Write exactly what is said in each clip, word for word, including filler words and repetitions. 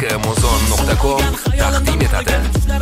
amazon nuqta com taqdim etadi.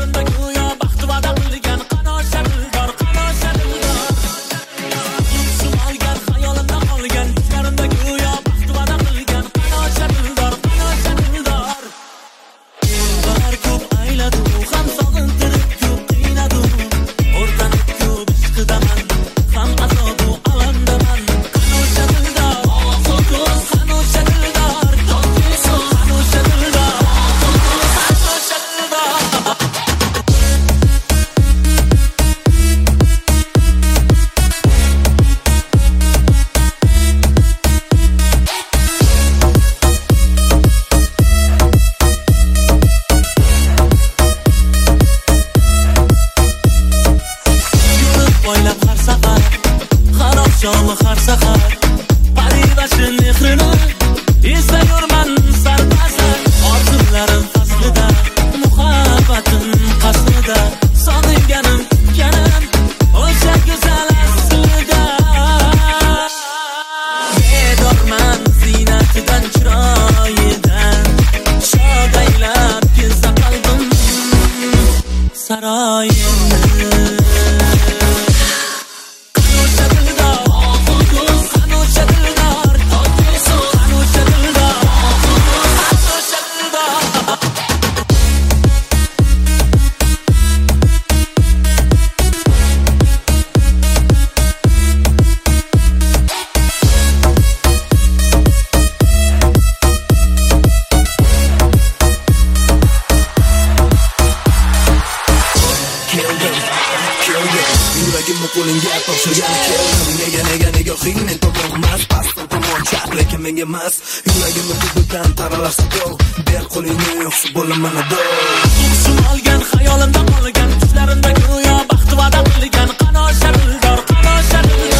Canlı har sahar Paribaşın nehrini İzliyorman sarpazar Orzularım faslida Muhabbatim qasrida Sog'inganim kutganim O'sha go'zal aslida Bedorman ziynatidan chiroyidan Shodaylab kelsa qalbim saroyimni qo'lingga topshirgan keldim nega nega nega xiymen topolmas pastdan tomon chap lekin menga emas yuragimni bududan taralarsa yo'q ber qo'lingni yo'qsa bo'laman ado Tushim olgan xayolimda qolgan tushlarimda go'yo baxt va'da qilgan qano shadildor qano shadildor